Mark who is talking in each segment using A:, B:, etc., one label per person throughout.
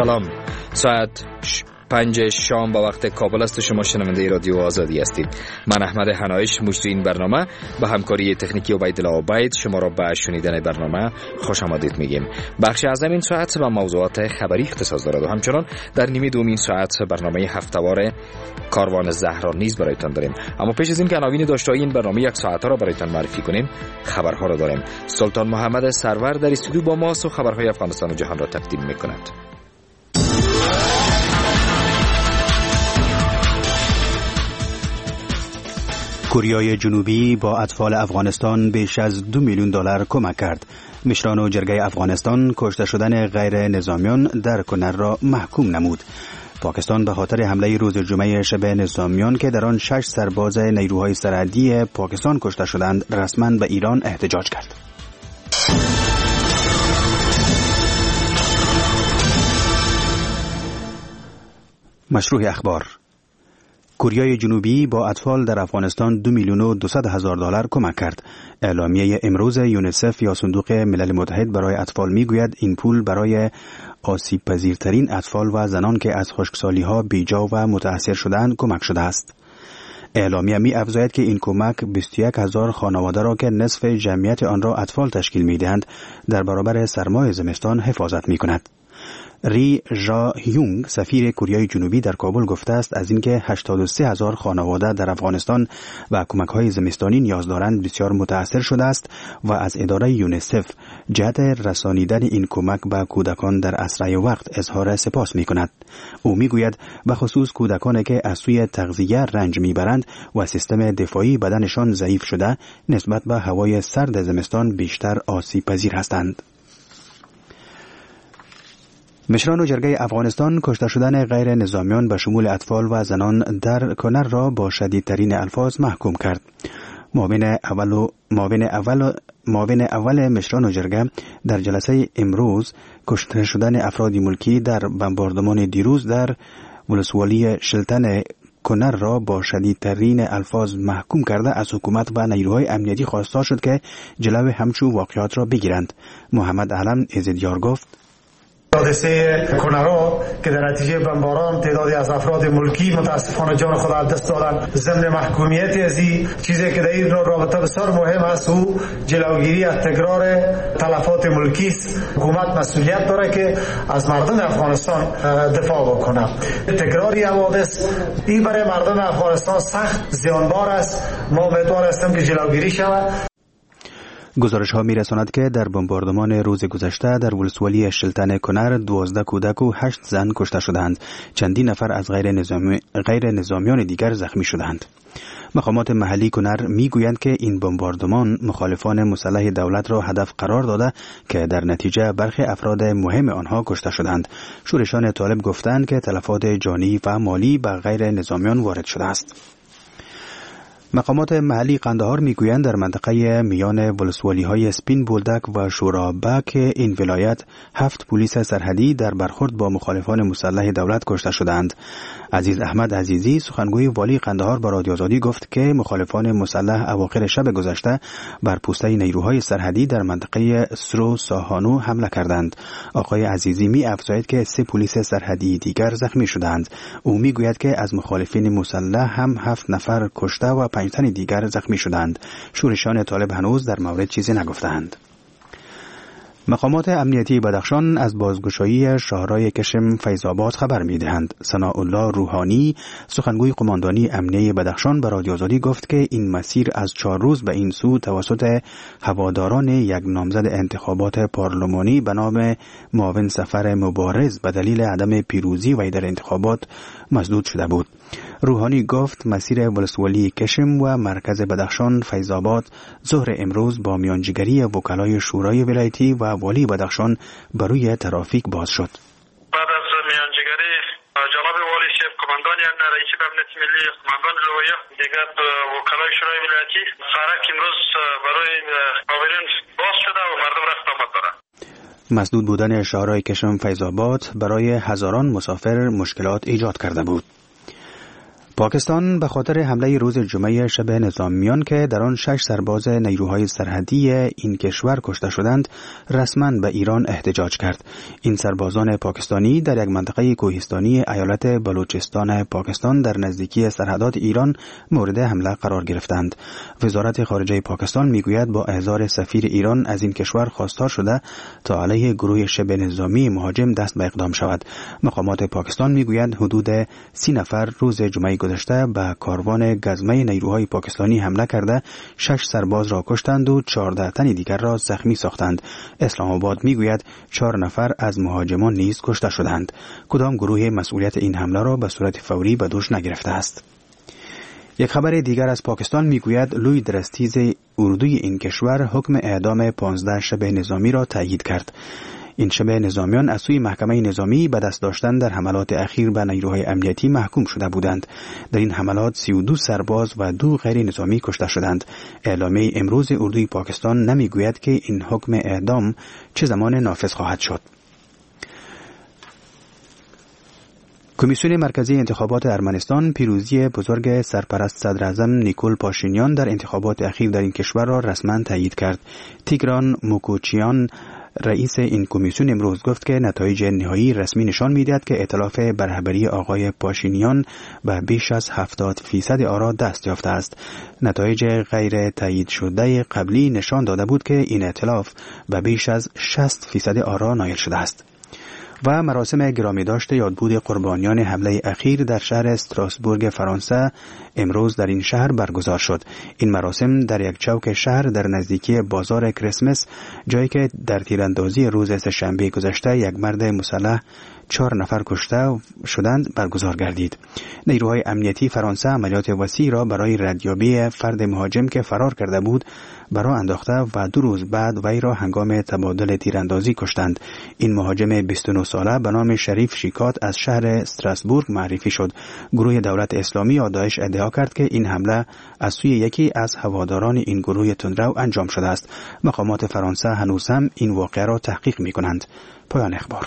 A: سلام. ساعت 5 شام با وقت کابل است. شما شنونده رادیو آزادی هستید. من احمد حنایش مجری این برنامه با همکاری تکنیکی عبیدالله عبید شما را به شنیدن برنامه خوش آمدید میگیم. بخش از این ساعت با موضوعات خبری اختصاص دارد و همچنان در نیمه دومین ساعت برنامه هفته‌وار کاروان زهرا نیز برایتان داریم. اما پیش از این که عناوین داشته این برنامه یک ساعته را برایتان معرفی کنیم، خبرها را داریم. سلطان محمد سرور در استودیو با ماست و خبرهای افغانستان و جهان را تقدیم میکند.
B: کره جنوبی با اطفال افغانستان بیش از $2 میلیون کمک کرد. مشران و جرگه افغانستان کشته شدن غیر نظامیان در کنر را محکوم نمود. پاکستان به خاطر حمله روز جمعه شب نظامیان که در آن 6 سرباز نیروهای سرحدی پاکستان کشته شدند رسما به ایران احتجاج کرد. مشروع اخبار. کره جنوبی با اطفال در افغانستان $2.2 میلیون کمک کرد. اعلامیه امروز یونیسف یا صندوق ملل متحد برای اطفال میگوید این پول برای آسیب پذیرترین اطفال و زنان که از خشکسالی ها بیجا و متاثر شدند کمک شده است. اعلامیه می افزاید که این کمک 21,000 خانواده را که نصف جمعیت آن را اطفال تشکیل می دهند در برابر سرمای زمستان حفاظت می کند. ری ژا هیونگ سفیر کره جنوبی در کابل گفته است از اینکه 83,000 خانواده در افغانستان و کمک‌های زمستانی نیاز دارند بسیار متاثر شده است و از اداره یونیسف جهت رسانیدن این کمک به کودکان در اسرع وقت اظهار سپاس می‌کند. او می‌گوید به خصوص کودکانی که از سوی تغذیه رنج می‌برند و سیستم دفاعی بدنشان ضعیف شده نسبت به هوای سرد زمستان بیشتر آسیب پذیر هستند. مشران و جرگه افغانستان کشته شدن غیر نظامیان به شمول اطفال و زنان در کنر را با شدیدترین الفاظ محکوم کرد. معاون اول مشران و جرگه در جلسه امروز کشته شدن افراد ملکی در بمباردمان دیروز در ولسوالی شلتن کنر را با شدیدترین الفاظ محکوم کرده از حکومت و نیروهای امنیتی خواستار شد که جلوی همچون واقعات را بگیرند. محمد علم ازدیار گفت
C: حادثه کنرا که در نتیجه بمباران تعدادی از افراد ملکی متاسفانه جان خود از دست دادند ضمن محکومیت از این چیزی که در این رابطه بسیار مهم است او جلوگیری از تکرار تلفات ملکی است. حکومت مسئولیت داره که از مردم افغانستان دفاع بکنه. تکراری حوادث این برای مردم افغانستان سخت زیانبار است. ما امیدوار هستیم که جلوگیری شود.
B: گزارش ها می رساند که در بمباردمان روز گذشته در ولسوالی شلتن کنر 12 کودک و 8 زن کشته شدند. چندین نفر از غیر نظامیان دیگر زخمی شدند. مقامات محلی کنر می گویند که این بمباردمان مخالفان مسلح دولت را هدف قرار داده که در نتیجه برخی افراد مهم آنها کشته شدند. شورشان طالب گفتند که تلفات جانی و مالی به غیر نظامیان وارد شده است. مقامات محلی قندهار میگویند در منطقه میان ولسوالی‌های سپین بولدک و شورابک این ولایت 7 پلیس سرحدی در برخورد با مخالفان مسلح دولت کشته شدند. عزیز احمد عزیزی سخنگوی والی قندهار با رادیو آزادی گفت که مخالفان مسلح اواخر شب گذشته بر پوسته نیروهای سرحدی در منطقه سرو ساهانو حمله کردند. آقای عزیزی می افزاید که 3 پلیس سرحدی دیگر زخمی شدند. او میگوید که از مخالفین مسلح هم 7 نفر کشته و 5 تن دیگر زخمی شدند. شورشان طالب هنوز در مورد چیزی نگفتند. مقامات امنیتی بدخشان از بازگشایی شاهرای کشم فیض‌آباد خبر می‌دهند. ثناءالله روحانی سخنگوی قماندانی امنیه بدخشان به رادیو آزادی گفت که این مسیر از 4 روز به این سو توسط هواداران یک نامزد انتخابات پارلمانی به نام معاون سفر مبارز به دلیل عدم پیروزی وی در انتخابات مسدود شده بود. روحانی گفت مسیر ولسوالی کشم و مرکز بدخشان فیض‌آباد ظهر امروز با میانجیگری وکلای شورای ولایتی و والی بدخشان بر روی ترافیک باز شد.
D: بعد از میانجیگری جناب والی شیف قماندان رئیس امنیت ملی قماندان لویه دیگر وکلای شورای ولایتی سرک امروز برای عابرین باز شده و مردم رفت آمد دارند.
B: مسدود بودن شاهرای کشم فیض‌آباد برای هزاران مسافر مشکلات ایجاد کرده بود. پاکستان به خاطر حمله روز جمعه شب نظامیان که در آن 6 سرباز نیروهای سرحدی این کشور کشته شدند رسما به ایران احتجاج کرد. این سربازان پاکستانی در یک منطقه کوهستانی ایالت بلوچستان پاکستان در نزدیکی سرحدات ایران مورد حمله قرار گرفتند. وزارت خارجه پاکستان میگوید با احضار سفیر ایران از این کشور خواستار شده تا علیه گروه شبه نظامی مهاجم دست به اقدام شود. مقامات پاکستان میگوید حدود 30 نفر روز جمعه گذشته به کاروان گزمه نیروهای پاکستانی حمله کرده 6 سرباز را کشتند و 14 تن دیگر را زخمی ساختند. اسلام آباد میگوید 4 نفر از مهاجمان نیز کشته شدند. کدام گروه مسئولیت این حمله را به صورت فوری به دوش نگرفته است. یک خبر دیگر از پاکستان میگوید لوی درستیز اردوی این کشور حکم اعدام 15 شبه نظامی را تایید کرد. این شبه نظامیان از سوی محکمه نظامی به دست داشتن در حملات اخیر به نیروهای امنیتی محکوم شده بودند. در این حملات 32 سرباز و 2 غیر نظامی کشته شدند. اعلامیه امروز اردوی پاکستان نمیگوید که این حکم اعدام چه زمان نافذ خواهد شد. کمیسیون مرکزی انتخابات ارمنستان پیروزی بزرگ سرپرست صدر اعظم نیکول پاشینیان در انتخابات اخیر در این کشور را رسما تایید کرد. تیگران موکوچیان رئیس این کمیسیون امروز گفت که نتایج نهایی رسمی نشان می‌دهد که ائتلاف بر رهبری آقای پاشینیان به بیش از 70% آرا دست یافته است. نتایج غیر تایید شده قبلی نشان داده بود که این ائتلاف به بیش از 60% آرا نایل شده است. و مراسم گرامی داشت یادبود قربانیان حمله اخیر در شهر استراسبورگ فرانسه امروز در این شهر برگزار شد. این مراسم در یک چوک شهر در نزدیکی بازار کریسمس، جایی که در تیراندازی روز سه‌شنبه گذشته یک مرد مسلح 4 نفر کشته شدند برگزار گردید. نیروهای امنیتی فرانسه عملیات وسیع را برای ردیابی فرد مهاجم که فرار کرده بود برا انداخته و 2 روز بعد وی را هنگام تبادل تیراندازی کشتند. این مهاجم 29 ساله به نام شریف شیکات از شهر استراسبورگ معرفی شد. گروه دولت اسلامی یا داعش ادعا کرد که این حمله از سوی یکی از هواداران این گروه تندرو انجام شده است. مقامات فرانسه هنوز هم این واقعه را تحقیق می‌کنند. پایان اخبار.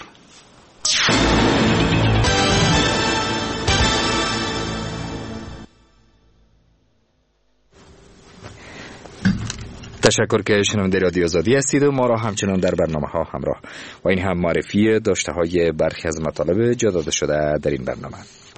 A: تشکر که شنونده رادیو آزادی هستید و ما را همچنان در برنامه ها همراه و این هم معرفی داشته های برخی از مطالب جا داده شده در این برنامه.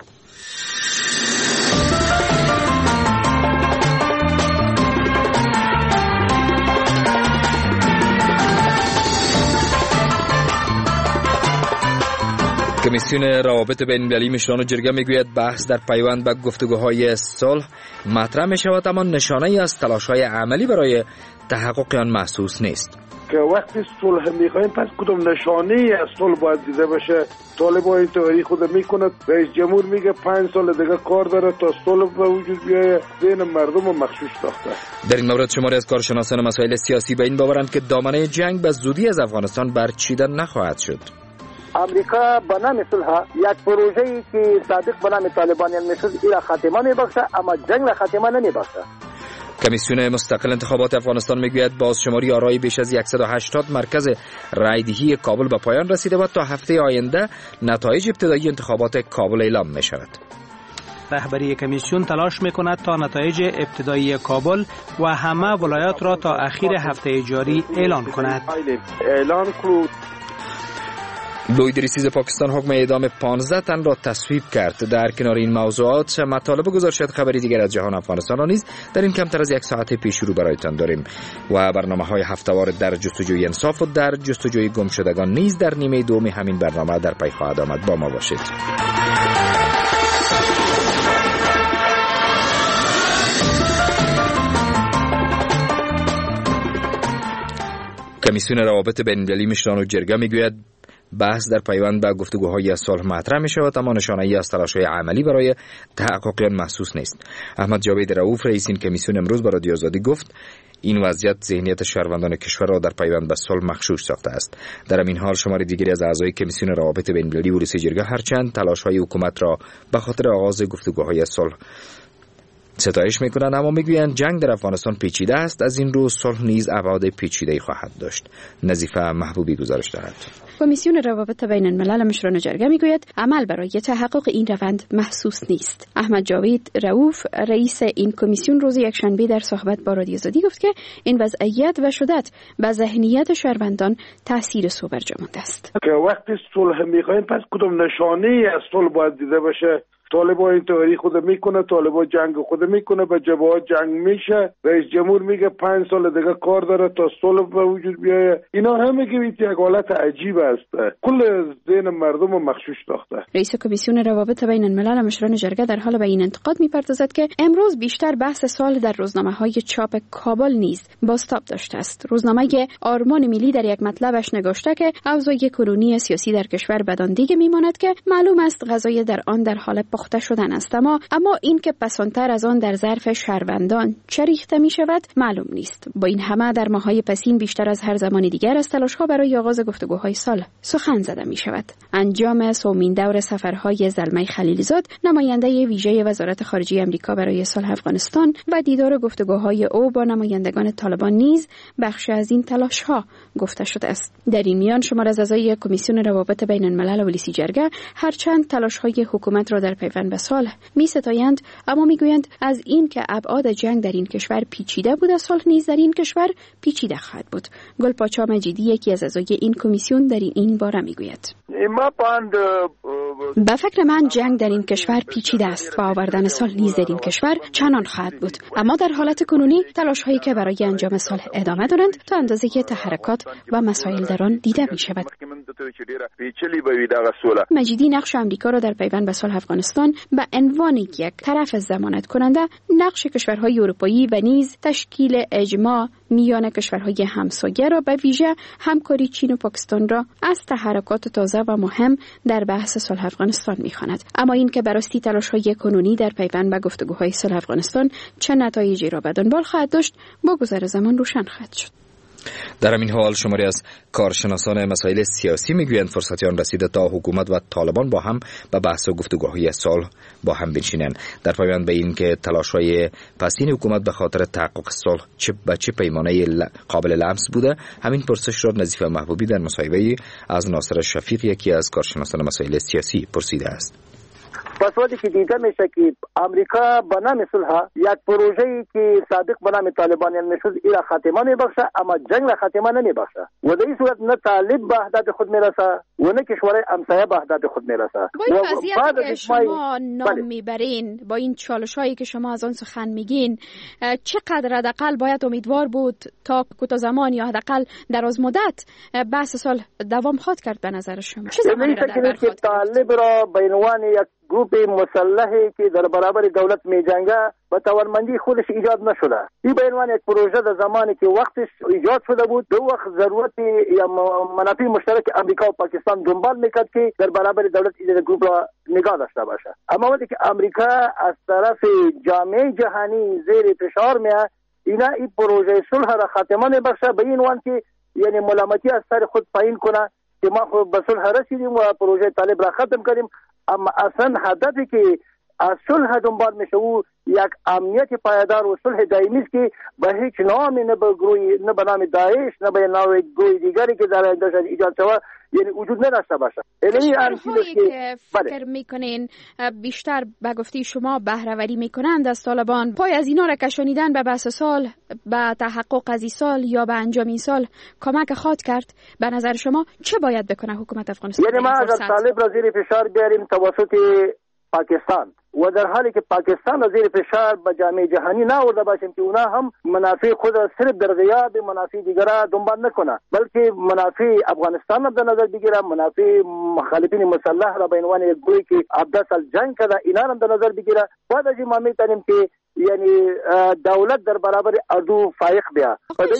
A: کمیسیون روابط بین‌المللی مشران جرگه میگوید بحث در پیوند به گفتگوهای صلح مطرح می شود، اما نشانه‌ای از تلاش‌های عملی برای تحقق آن محسوس نیست.
E: که وقتی صلح می‌خوایم پس کدام نشانه‌ای از صلح باید دیده بشه؟ طالبان تئوری خود میکنه، رئیس جمهور میگه 5 سال دیگه کار داره تا صلح به وجود بیاید، ذهن مردم رو مغشوش ساخته.
A: در این مورد شماری از کارشناسان مسائل سیاسی به این باورند که دامنه جنگ به زودی از افغانستان برچیده نخواهد شد.
F: امریکا به نام صلح یک پروژه‌ای که سابق به نام طالبانیان میشد ایرا خاتمه میبخشه، اما جنگ را خاتمه نمیبخشه.
A: کمیسیون مستقل انتخابات افغانستان میگوید بازشماری آرای بیش از 180 مرکز رایدهی کابل به پایان رسیده و تا هفته آینده نتایج ابتدایی انتخابات کابل اعلام می شود.
G: رهبری کمیسیون تلاش میکند تا نتایج ابتدایی کابل و همه ولایات را تا اخیر هفته جاری اعلان کند.
A: لوی درستیز پاکستان حکم اعدام 15 تن را تصویب کرد. در کنار این موضوعات مطالب گزارشات خبری دیگر از جهان افغانستان را نیز در این کمتر از 1 ساعت پیش رو برایتان داریم و برنامه‌های هفته‌وار در جستجوی انصاف و در جستجوی گمشدگان نیز در نیمه دوم همین برنامه در پی خواهد آمد. با ما باشید. کمیسیون روابط بین‌المللی مشران جرگه میگوید بحث در پیوند به گفتگوهای صلح مطرح می شود، اما نشانه‌ای از تلاش‌های عملی برای تحقق آن محسوس نیست. احمد جاوید رؤوف رئیس این کمیسیون امروز با رادیو آزادی گفت این وضعیت ذهنیت شهروندان کشور را در پیوند به صلح مغشوش ساخته است. در این حال شماری دیگری از اعضای کمیسیون روابط بین‌المللی ولسی جرگه هرچند تلاش‌های حکومت را به خاطر آغاز گفتگوهای صلح ستایش میکنند، اما میگویند جنگ در افغانستان پیچیده است. از این رو صلح نیز ابعاد پیچیده‌ای خواهد داشت. نظیفه محبوبی گزارش دارد.
H: کمیسیون روابط بین الملل مشران جرگه میگوید عمل برای تحقق این روند محسوس نیست. احمد جاوید رؤوف رئیس این کمیسیون روز یکشنبه در صحبت با رادیو آزادی گفت که این وضعیت و شدت به ذهنیت شهروندان تاثیر سو برجامانده است.
E: که وقتی صلح میخوایم پس کدام نشانه از صلح باید دیده بشه؟ طالبان این تئوری خود میکنه، طالبان جنگ خود میکنه، به جبهات جنگ میشه، رئیس جمهور میگه 5 سال دیگه کار داره تا صلح به وجود بیایه. اینا همه که یک حالت عجیب است، کل ذهن مردم رو مغشوش ساخته.
H: رئیس کمیسیون روابط بین الملل مشران جرگه در حال به این انتقاد میپردازد که امروز بیشتر بحث صلح در روزنامه‌های چاپ کابل نیز بازتاب داشته است. روزنامه آرمان ملی در یک مطلبش نگاشته که اوضاع کنونی سیاسی در کشور بدان دیگه میماند که معلوم است غذای در آن در حال پخته شدن است، اما این که پسانتر از آن در ظرف شهروندان چه ریخته می شود معلوم نیست. با این همه در ماه‌های پسین بیشتر از هر زمان دیگر از تلاش‌ها برای آغاز گفتگوهای صلح سخن زده می شود. انجام سومین دور سفرهای زلمه خلیلزاد، نماینده ویژه وزارت خارجه آمریکا برای صلح افغانستان، و دیدار گفتگوهای او با نمایندگان طالبان نیز بخش از این تلاش‌ها گفته شده است. در این میان شمار از اعضای کمیسیون روابط بین الملل ولسی جرگه هرچند تلاش‌های حکومت را در پیوند به صلح می‌ستایند، اما میگویند از این که ابعاد جنگ در این کشور پیچیده بود، صلح نیز در این کشور پیچیده خواهد بود. گلپاچا مجیدی یکی از اعضای این کمیسیون در این باره میگوید: به فکر من جنگ در این کشور پیچیده است و آوردن صلح نیز در این کشور چنان خواهد بود، اما در حالت کنونی تلاش‌هایی که برای انجام صلح ادامه دارند تا اندازه که تحرکات و مسائل در آن دیده می‌شود. مجیدی نقش آمریکا را در پیوند به صلح افغانستان به عنوان یک طرف ضمانت کننده نقش کشورهای اروپایی و نیز تشکیل اجماع میان کشورهای همسایه را به ویژه همکاری چین و پاکستان را از تحرکات تازه و مهم در بحث صلح افغانستان می‌خواند. اما این که براستی تلاش‌های کنونی در پیوند به گفتگوهای صلح افغانستان چه نتایجی را به دنبال خواهد داشت با گذر زمان روشن خواهد شد.
A: در همین حال شماری از کارشناسان مسائل سیاسی میگویند فرصتی آن رسیده تا حکومت و طالبان با هم به بحث و گفتگوهای صلح با هم بنشینند. در پایان به این که تلاش‌های پسین حکومت به خاطر تحقق صلح چه پیمانه قابل لمس بوده، همین پرسش را نظیفه محبوبی در مصاحبه‌ای از ناصر شفیق یکی از کارشناسان مسائل سیاسی پرسیده است.
F: پس وقتی که دیده میشه که امریکا به نام صلح یک پروژه‌ای که سابق به نام طالبانیان میشد ایرا خاتمه میبخشه، اما جنگ را خاتمه نمیبخشه و در این صورت نه طالب به اهداف خود میرسه و نه کشور همسایه به اهداف خود میرسه.
H: با این وضعیتی که شما نام میبرین، با این چالش‌هایی که شما از آن سخن میگین، چقدر حداقل باید امیدوار بود تا کوتاه زمان یا حداقل دراز مدت بحث صلح دوام خواهد کرد به نظر شما؟ چه زمانی را در بر خواهد
F: طالب را به عنوان یک گروپ مسلحی که در برابر دولت می جنگه و توانمندی خودش ایجاد نشده. این به عنوان یک پروژه در زمانی که وقتش ایجاد شده بود، دو وقت ضرورت یا منافع مشترک امریکا و پاکستان دنبال میکرد که در برابر دولت این گروپ را نگاه داشته باشه. اما وقتی که امریکا از طرف جامعه جهانی زیر فشار میاد، اینا این پروژه صلح را خاتمه میبخشه به این عنوان که یعنی ملامتی از سر خود پایین کنه که ما خود به صلح رسیدیم و پروژه طالب را ختم کردیم. اما اصلا هدفی که از صلح دنبال میشه او یک امنیت پایدار و صلح دائمی است که به هیچ نامی نه به نام داعش نه به نام گروه دیگری که در آینده ایجاد شود یعنی وجود نداشته باشه.
H: کشورهایی که فکر میکنین بیشتر به گفته شما بهره‌وری میکنند از طالبان، پای از اینا را کشانیدن به بحث صلح، به تحقق از این صلح یا به انجام این صلح کمک خواهد کرد؟ به نظر شما چه باید بکنه حکومت افغانستان؟
F: یعنی ما از طالب را زیر فشار بیاریم توسط پاکستان و در حالی که پاکستان را زیر فشار به جامعه جهانی نآورده باشیم که اونا هم منافع خود را صرف در غیاب منافع دیگر را دنبال نکنه، بلکه منافع افغانستان را در نظر بگیره، منافع مخالفین مسلح را به عنوان یک گروهی که 17 سال جنگ کرده اینا را در نظر بگیره. بعد از این ما می‌تونیم که یعنی دولت در برابر اردو فایق بیا.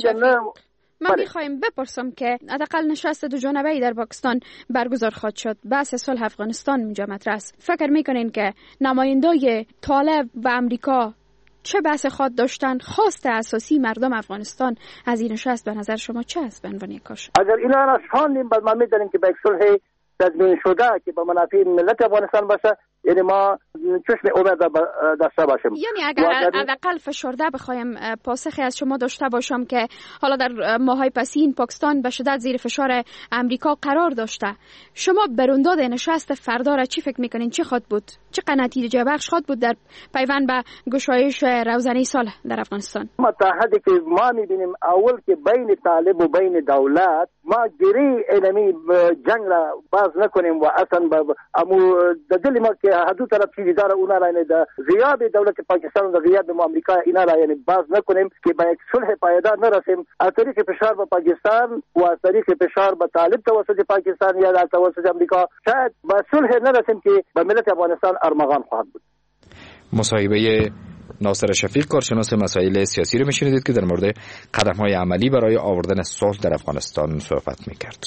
H: من میخوایم بپرسم که حداقل نشست دو جانبه‌ای در پاکستان برگزار خواهد شد، بحث صلح افغانستان اینجا مطرح است. فکر میکنین که نمایندای طالب و امریکا چه بحث خواهد داشتن؟ خواست اساسی مردم افغانستان از این نشست به نظر شما چه است به عنوان کاش؟
F: اگر اینا را شاندیم بعد ما میدونیم که به صلح تضمین شده که به منافع ملت افغانستان باشه، یعنی ما چشم امید داشته باشیم.
H: یعنی اگر حداقل فشرده بخوایم پاسخی از شما داشته باشم که حالا در ماهای پسین پاکستان به شدت زیر فشار امریکا قرار داشته، شما برونداد نشست فردا را چی فکر میکنین؟ چی خواهد بود؟ چه نتیجه بخش خواهد بود در پیوند به گشایش روزانه صلح در افغانستان؟
F: متحدی که ما میبینیم اول که بین طالب و بین دولت ما گری اینمی جنگ را باز نکنیم و اصلا امو دل ما که هدو طرف چیزی داره اونا را یعنی غیاب دولت پاکستان و غیاب امریکا اینا را یعنی باز نکنیم که به یک صلح پایدار نرسیم. از طریق فشار به پاکستان و از طریق فشار به طالب توسط پاکستان یا در توسط امریکا شاید به صلح نرسیم که به ملت افغانستان ارمغان خواهد بود.
A: مصاحبه ناصر شفیق کارشناس مسائل سیاسی رو میشنیدید که در مورد قدم‌های عملی برای آوردن صلح در افغانستان صحبت میکرد.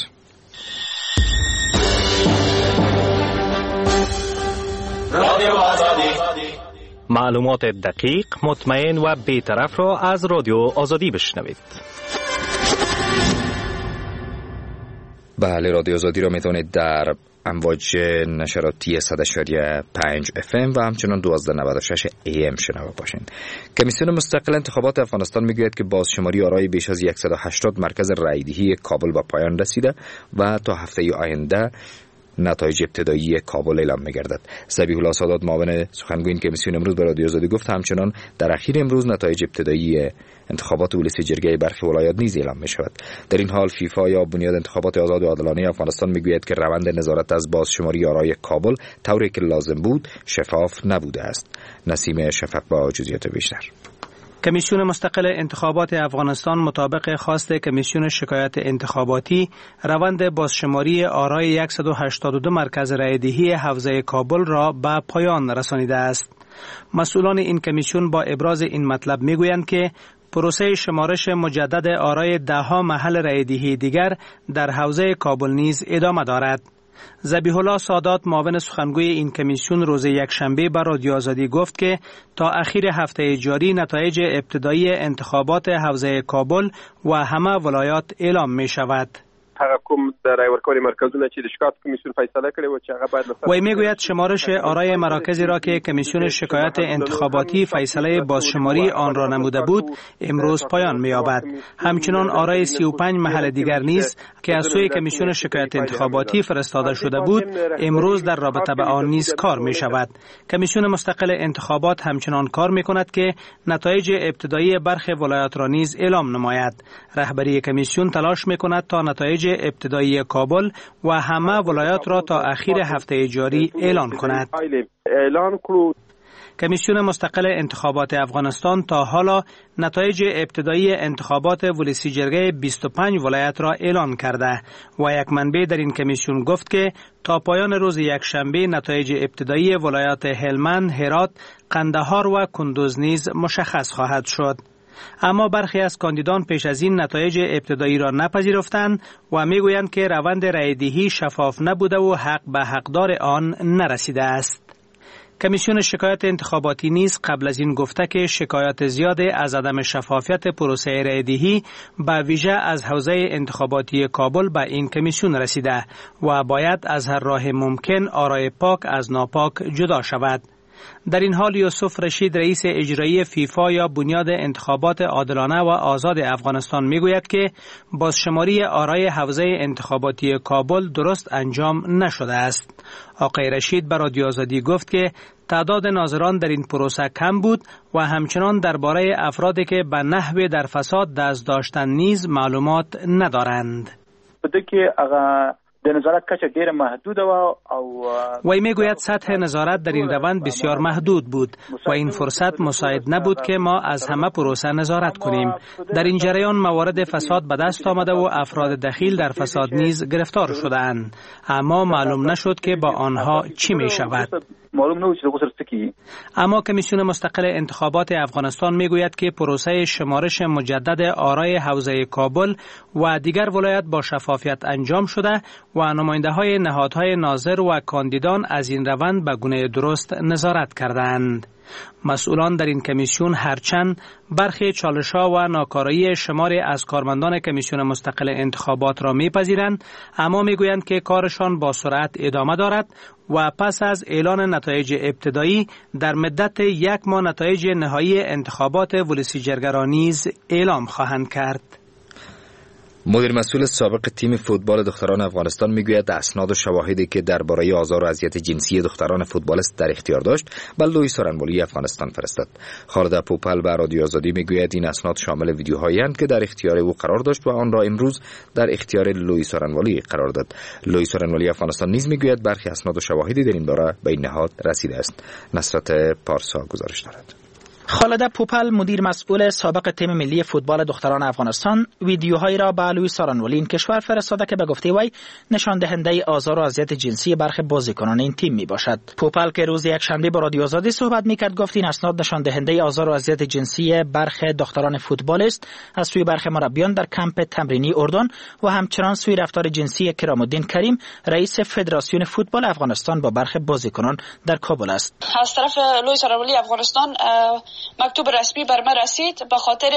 I: رادیو آزادی، معلومات دقیق، مطمئن و بی‌طرف را از رادیو آزادی بشنوید.
A: بله، رادیو آزادی را میتونید در امواج نشراتی 100.5 FM و همچنان 1296 AM شنوا باشین. کمیسیون مستقل انتخابات افغانستان میگوید که بازشماری آرای بیش از 180 مرکز رایدهی کابل به پایان رسیده و تا هفته آینده نتایج ابتدایی کابل اعلام می‌گردد. ذبیح الله سادات معاون سخنگوی این کمیسیون امروز به رادیو آزادی گفت همچنان در اخیر امروز نتایج ابتدایی انتخابات ولسی جرگه برخی ولایات نیز اعلام می‌شود. در این حال فیفا یا بنیاد انتخابات آزاد و عادلانه افغانستان میگوید که روند نظارت از بازشماری آرای کابل طوری که لازم بود شفاف نبوده است. نسیم شفق با جزئیات بیشتر.
G: کمیسیون مستقل انتخابات افغانستان مطابق خواست کمیسیون شکایات انتخاباتی روند بازشماری آرای 182 مرکز رایدهی حوزه کابل را به پایان رسانیده است. مسئولان این کمیسیون با ابراز این مطلب میگویند که پروسه شمارش مجدد آرای ده‌ها محل رایدهی دیگر در حوزه کابل نیز ادامه دارد. ذبیح الله سادات معاون سخنگوی این کمیسیون روز یکشنبه بر رادیو آزادی گفت که تا اخیر هفته جاری نتایج ابتدایی انتخابات حوزه کابل و همه ولایات اعلام می شود.
J: هغه کوم د رای ورکولو مرکزونه چې د شکایت کمیسیون فیصله کړې و چې هغه باید
G: وی میگوید شمارش آرای مراکزی را که کمیسیون شکایات انتخاباتی فیصله بازشماری آن را نموده بود امروز پایان می‌یابد. همچنان آرای 35 محل دیگر نیز که از سوی کمیسیون شکایات انتخاباتی فرستاده شده بود امروز در رابطه به آن نیز کار می‌شود. کمیسیون مستقل انتخابات همچنان کار می‌کند که نتایج ابتدایی برخی ولایات را نیز اعلام نماید. رهبری کمیسیون تلاش می‌کند تا نتایج ابتدایی کابل و همه ولایات را تا اخیر هفته جاری اعلان کند. کمیسیون مستقل انتخابات افغانستان تا حالا نتایج ابتدایی انتخابات ولسی جرگه 25 ولایت را اعلان کرده و یک منبع در این کمیسیون گفت که تا پایان روز یکشنبه نتایج ابتدایی ولایات هلمند، هرات، قندهار و کندوز نیز مشخص خواهد شد. اما برخی از کاندیدان پیش از این نتایج ابتدایی را نپذیرفتند و میگویند که روند رایدهی شفاف نبوده و حق به حقدار آن نرسیده است. کمیسیون شکایات انتخاباتی نیز قبل از این گفته که شکایات زیاد از عدم شفافیت پروسه رایدهی به ویژه از حوزه انتخاباتی کابل به این کمیسیون رسیده و باید از هر راه ممکن آرای پاک از ناپاک جدا شود. در این حال یوسف رشید رئیس اجرایی فیفا یا بنیاد انتخابات عادلانه و آزاد افغانستان میگوید که بازشماری آرای حوزه انتخاباتی کابل درست انجام نشده است. آقای رشید بر رادیو آزادی گفت که تعداد ناظران در این پروسه کم بود و همچنان درباره افرادی که به نحو در فساد دست داشتن نیز معلومات ندارند. وی میگوید سطح نظارت در این روند بسیار محدود بود و این فرصت مساعد نبود که ما از همه پروسه نظارت کنیم. در این جریان موارد فساد به دست آمده و افراد دخیل در فساد نیز گرفتار شدند، اما معلوم نشد که با آنها چی می شود. اما کمیسیون مستقل انتخابات افغانستان میگوید که پروسه شمارش مجدد آرای حوزه کابل و دیگر ولایت با شفافیت انجام شده و نماینده‌های نهادهای ناظر و کاندیدان از این روند به گونه درست نظارت کردند. مسئولان در این کمیسیون هرچند برخی چالش‌ها و ناکارایی شماری از کارمندان کمیسیون مستقل انتخابات را می‌پذیرند، اما می‌گویند که کارشان با سرعت ادامه دارد و پس از اعلان نتایج ابتدایی در مدت 1 ماه نتایج نهایی انتخابات ولسی جرگه را نیز اعلام خواهند کرد.
A: مدیر مسئول سابق تیم فوتبال دختران افغانستان میگوید اسناد و شواهدی که درباره آزار و اذیت جنسی دختران فوتبالیست در اختیار داشت به لوی سارنوالی افغانستان فرستاد. خالد پوپل به رادیو آزادی میگوید این اسناد شامل ویدیوهایی اند که در اختیار او قرار داشت و آن را امروز در اختیار لوی سارنوالی قرار داد. لوی سارنوالی افغانستان نیز میگوید برخی اسناد و شواهدی در این باره به این نهاد رسیده است. نصرت پارسا گزارش دارد.
K: خالد پوپل مدیر مسئول سابق تیم ملی فوتبال دختران افغانستان ویدیوهایی را به لوی سارنوالی این کشور فرستاده که به گفته وی نشان دهنده آزار و اذیت جنسی برخی بازیکنان این تیم می باشد. پوپل که روز یکشنبه با رادیو آزادی صحبت میکرد گفت این اسناد نشان دهنده آزار و اذیت جنسی برخی دختران فوتبال است از سوی برخی مربیان در کمپ تمرینی اردن و همچنان سوی رفتار جنسی کرام الدین کریم رئیس فدراسیون فوتبال افغانستان با برخی بازیکنان در کابل است.
L: از طرف لوی سارنوالی افغانستان مکتوب رسمی بر من رسید به خاطر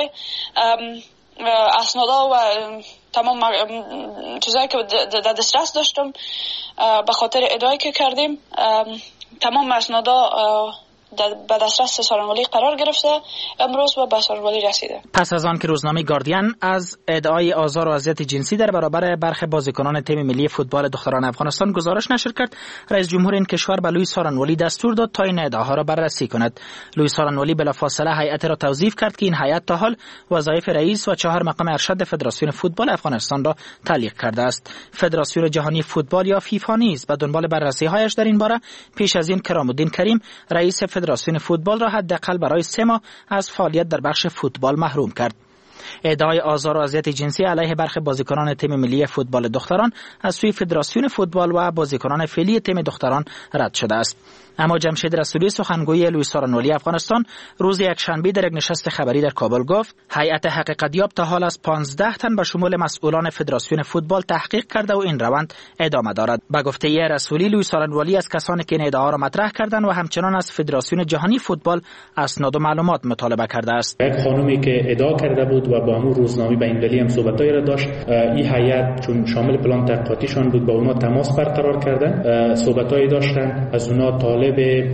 L: اسنادا و تمام چیزایی که در دسترس داشتم به خاطر ادعایی که کردیم تمام اسنادا به دسترس سارنوالی قرار گرفته امروز و به سارنوالی رسیده.
K: پس از آن که روزنامه گاردین از ادعای آزار و اذیت جنسی در برابر برخی بازیکنان تیم ملی فوتبال دختران افغانستان گزارش نشر کرد، رئیس جمهور این کشور به لوی سارنوالی دستور داد تا این ادعاها را بررسی کند. لوی سارنوالی بلافاصله هیئت را توظیف کرد که این هیئت تا حال وظایف رئیس و 4 مقام ارشد فدراسیون فوتبال افغانستان را تعلیق کرده است. فدراسیون جهانی فوتبال یا فیفا نیز به دنبال بررسی‌هایش در این باره پیش از این کرام الدین کریم رئیس فدراسیون فوتبال را حداقل برای 3 ماه از فعالیت در بخش فوتبال محروم کرد. ادعای آزار و اذیت جنسی علیه برخی بازیکنان تیم ملی فوتبال دختران از سوی فدراسیون فوتبال و بازیکنان فعلی تیم دختران رد شده است. اما جمشید رسولی سخنگوی لوی سارنوالی افغانستان روز یکشنبه در یک نشست خبری در کابل گفت هیئت حقیقتیاب تا حال از 15 تن به شمول مسئولان فدراسیون فوتبال تحقیق کرده و این روند ادامه دارد. به گفته رسولی لوی سارنوالی از کسانی که این ادعا را مطرح کردند و همچنان از فدراسیون جهانی فوتبال اسناد و معلومات مطالبه کرده است.
M: یک خانومی که ادعا کرده بود و با همون روزنامه به این دلیل هم صحبتایی را داشت، این هیئت چون شامل پلان تحقیقاتیشان بود با اونا تماس برقرار کردن، صحبتایی داشتن، از اونا طالب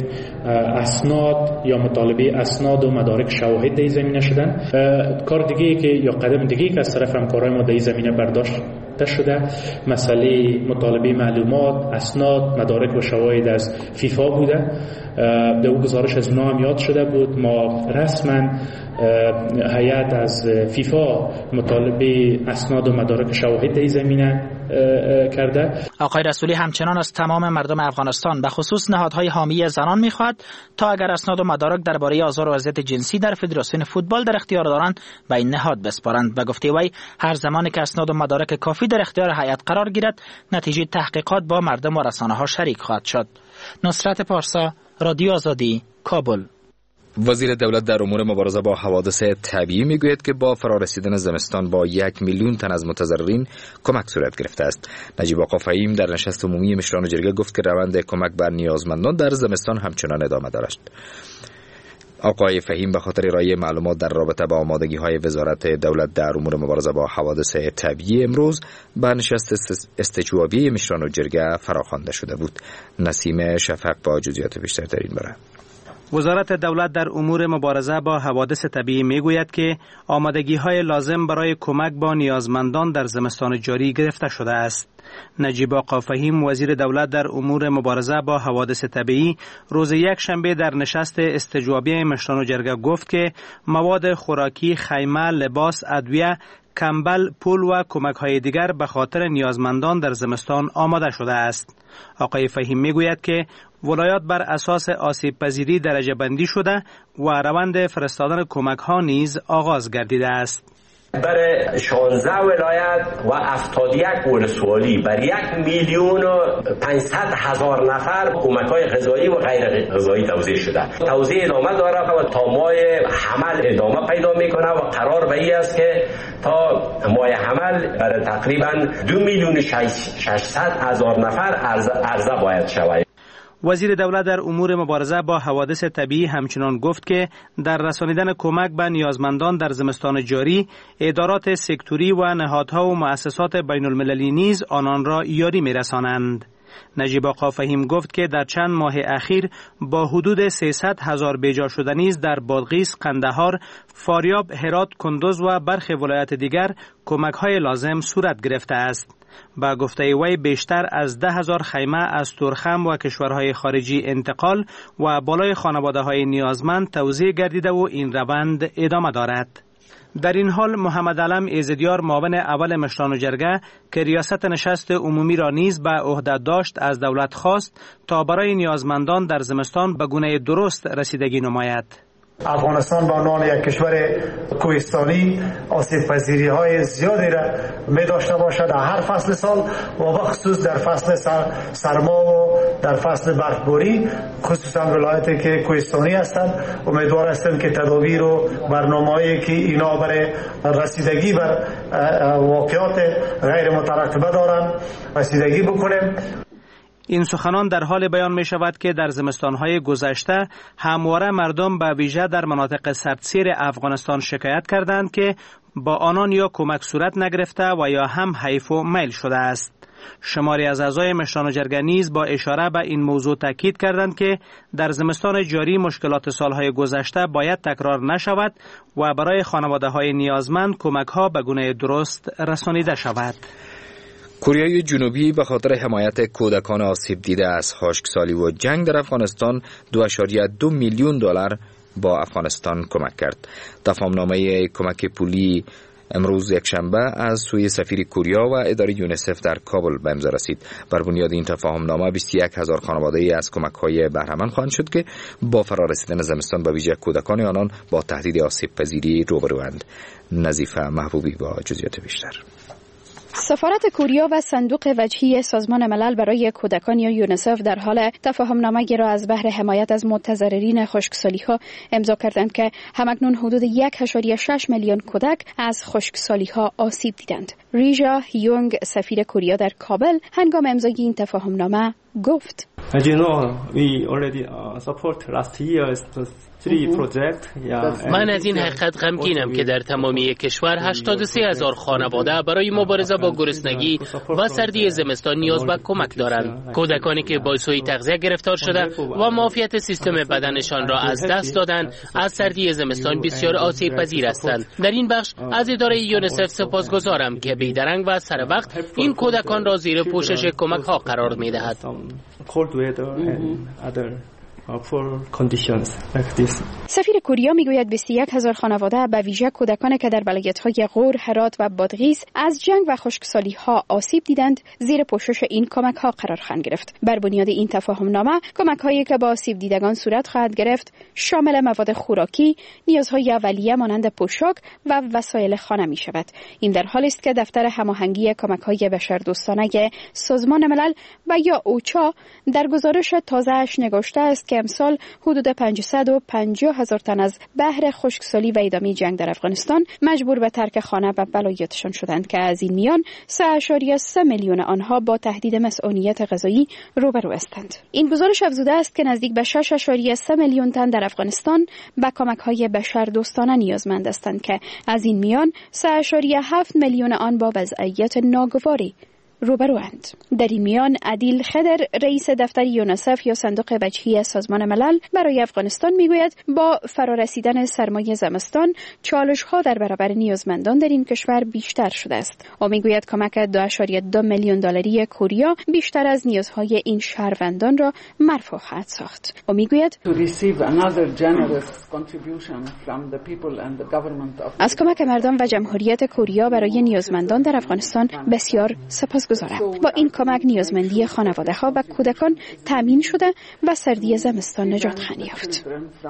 M: اسناد یا مطالبه اسناد و مدارک شواهد در این زمینه شدن. کار دیگه که یا قدم دیگه که از طرف همکارای ما در این زمینه برداشته شده مسئله مطالبه معلومات، اسناد، مدارک و شواهد از فیفا بوده. در اون گزارش از اونا هم یاد شده بود ما رسما هیئت از فیفا مطالبه اسناد و مدارک شواهد در این زمینه کرده.
K: آقای رسولی همچنان از تمام مردم افغانستان به خصوص نهادهای حامی زنان می‌خواهد تا اگر اسناد و مدارک درباره آزار و اذیت جنسی در فدراسیون فوتبال در اختیار دارند به این نهاد بسپارند. به گفته وی هر زمانی که اسناد و مدارک کافی در اختیار هیئت قرار گیرد نتیجه تحقیقات با مردم و رسانه‌ها شریک خواهد شد. نصرت پارسا، رادیو آزادی، کابل.
A: وزیر دولت در امور مبارزه با حوادث طبیعی میگوید که با فرارسیدن زمستان با 1 میلیون تن از متضررین کمک صورت گرفته است. نجیب آقا فهیم در نشست عمومی مشران جرگه گفت که روند کمک بر نیازمندان در زمستان همچنان ادامه دارد. آقای فهیم به خاطر ارائه معلومات در رابطه با آمادگی‌های وزارت دولت در امور مبارزه با حوادث طبیعی امروز به نشست استجوابی مشران جرگه فراخوانده شده بود. نسیم شفق با جزئیات بیشتر در این باره.
G: وزارت دولت در امور مبارزه با حوادث طبیعی میگوید که آمادگی‌های لازم برای کمک با نیازمندان در زمستان جاری گرفته شده است. نجیب آقا فهیم وزیر دولت در امور مبارزه با حوادث طبیعی روز یکشنبه در نشست استجوابی مشران جرگه گفت که مواد خوراکی، خیمه، لباس، ادویه، کمبل، پول و کمک‌های دیگر به خاطر نیازمندان در زمستان آماده شده است. آقای فهیم میگوید که ولایات بر اساس آسیب پذیری درجه بندی شده و روند فرستادن کمک‌ها نیز آغاز گردیده است.
N: برای 16 ولایت و 71 ولسوالی بر 1,500,000 نفر کمک‌های غذایی و غیر غذایی توزیع شده. توزیع ادامه داره و تا ماه حمل ادامه پیدا میکنه و قرار به این است که تا ماه حمل برای تقریبا 2,600,000 نفر عرضه باید شود.
G: وزیر دولت در امور مبارزه با حوادث طبیعی همچنان گفت که در رسانیدن کمک به نیازمندان در زمستان جاری، ادارات سکتوری و نهادها و مؤسسات بین المللی نیز آنان را یاری می‌رسانند. نجیب آقا فهیم گفت که در چند ماه اخیر با حدود 300,000 بیجا شده نیز در بادغیس، قندهار، فاریاب، هرات، کندوز و برخی ولایات دیگر کمک‌های لازم صورت گرفته است. با گفته وی بیشتر از 10,000 خیمه از تورخم و کشورهای خارجی انتقال و بالای خانواده‌های نیازمند توزیع گردیده و این روند ادامه دارد. در این حال محمد علم ایزدیار معاون اول مشران جرگه که ریاست نشست عمومی را نیز به عهده داشت از دولت خواست تا برای نیازمندان در زمستان به گونه درست رسیدگی نماید.
C: افغانستان به عنوان یک کشور کوهستانی آسیب پذیری های زیادی را می داشته باشد در هر فصل سال و بخصوص در فصل سرما و در فصل برفباری، خصوصا ولایتی که کوهستانی هستند. امیدوار هستیم که تدابیر و برنامه‌ای که اینا برای رسیدگی بر واقعات غیر مترقبه دارند رسیدگی بکنیم.
G: این سخنان در حال بیان می شود که در زمستان‌های گذشته همواره مردم به ویژه در مناطق سردسیر افغانستان شکایت کردند که با آنان یا کمک صورت نگرفته و یا هم حیف و میل شده است. شماری از اعضای مشران جرگه نیز با اشاره به این موضوع تاکید کردند که در زمستان جاری مشکلات سالهای گذشته باید تکرار نشود و برای خانواده‌های نیازمند کمک‌ها به گونه درست رسانیده شود.
A: کره جنوبی به خاطر حمایت کودکان آسیب دیده از خشکسالی و جنگ در افغانستان 2.2 میلیون دلار با افغانستان کمک کرد. تفاهمنامه کمک پولی امروز یکشنبه از سوی سفیر کره و اداره یونیسف در کابل به امضا رسید. بر بنیاد این تفاهمنامه 21,000 خانواده از کمک‌های بهره‌مند خواهند شد که با فرارسیدن زمستان به ویژه کودکان آنان با تهدید آسیب پذیری روبروند. نظیفه محبوبی با جزئیات بیشتر.
H: سفارت کره و صندوق وجهی سازمان ملل برای کودکان یا یونیسف در حال تفاهمنامه را از بهر حمایت از متضررین خشکسالی‌ها امضا کردند که همکنون حدود 1.6 میلیون کودک از خشکسالی‌ها آسیب دیدند. ریژا هیونگ سفیر کره در کابل هنگام امضای این تفاهمنامه گفت:
O: من از این حقیقت غمگینم که در تمامی کشور 83,000 خانواده برای مبارزه با گرسنگی و سردی زمستان نیاز به کمک دارند. کودکانی که با سوء تغذیه گرفتار شده و معافیت سیستم بدنشان را از دست دادند از سردی زمستان بسیار آسیب پذیر هستند. در این بخش از اداره یونیسف سپاسگزارم که بیدرنگ و سر وقت این کودکان را زیر پوشش کمک ها قرار می دهد.
H: سفیر کره میگوید 21,000 خانواده به ویژه کودکان که در ولایت‌های غور، هرات و بادغیس از جنگ و خشکسالی‌ها آسیب دیدند زیر پوشش این کمک‌ها قرار خواهند گرفت. بر بنیاد این تفاهمنامه کمک‌هایی که با آسیب دیدگان صورت خواهد گرفت شامل مواد خوراکی، نیازهای اولیه مانند پوشاک و وسایل خانه می‌شود. این در حالی است که دفتر هماهنگی کمک‌های بشردوستانه سازمان ملل و یا اوچا در گزارش تازه‌اش نگاشته است که امسال حدود 550,000 تن از بحر خشکسالی و ادامه جنگ در افغانستان مجبور به ترک خانه و ولایتشان شدند که از این میان 3.3 میلیون آنها با تهدید مسئولیت غذایی روبرو هستند. این گزارش افزوده است که نزدیک به 6.3 میلیون تن در افغانستان به کمک‌های بشردوستانه نیازمند هستند که از این میان 3.7 میلیون آن با وضعیت ناگواری روبروند. در این میان عدیل خدر رئیس دفتر یونیسف یا صندوق وجهی سازمان ملل برای افغانستان میگوید با فرارسیدن سرمای زمستان چالش‌ها در برابر نیازمندان در این کشور بیشتر شده است. او میگوید کمک 2.2 میلیون دلاری کره بیشتر از نیازهای این شهروندان را مرفوع خواهد ساخت. او میگوید از کمک مردم و جمهوریت کره برای نیازمندان در افغانستان بسیار سپاسگزارم. با این کمک نیازمندی خانواده‌ها و کودکان تامین شده و سردی زمستان نجات خواهد یافت.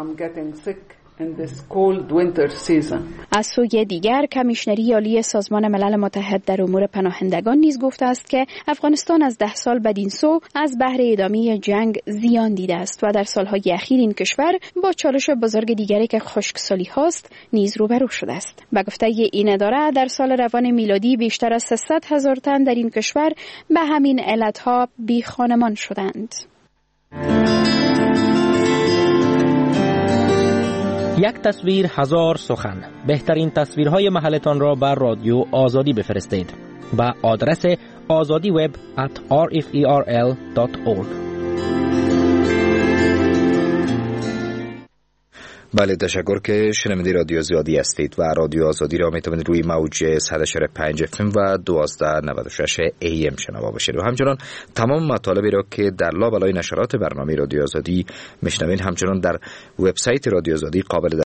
H: از سوی دیگر کمیشنری عالی سازمان ملل متحد در امور پناهندگان نیز گفته است که افغانستان از 10 سال بدین سو از بحر ادامه جنگ زیان دیده است و در سالهای اخیر این کشور با چالش بزرگ دیگری که خشکسالی هاست نیز روبرو شده است. به گفته این اداره در سال روان میلادی بیشتر از 300,000 تن در این کشور به همین علتها بی خانمان شدند.
I: یک تصویر هزار سخن. بهترین تصویرهای محلتان را بر رادیو آزادی بفرستید با آدرس azadiweb@rferl.org.
A: بله، تشکر که شنونده رادیو آزادی هستید و رادیو آزادی را میتونید روی موج 100.5 FM و 1296 AM شنوا باشید و همچنان تمام مطالبی را که در لابلای نشرات برنامه رادیو آزادی میشنوید همچنان در وبسایت رادیو آزادی قابل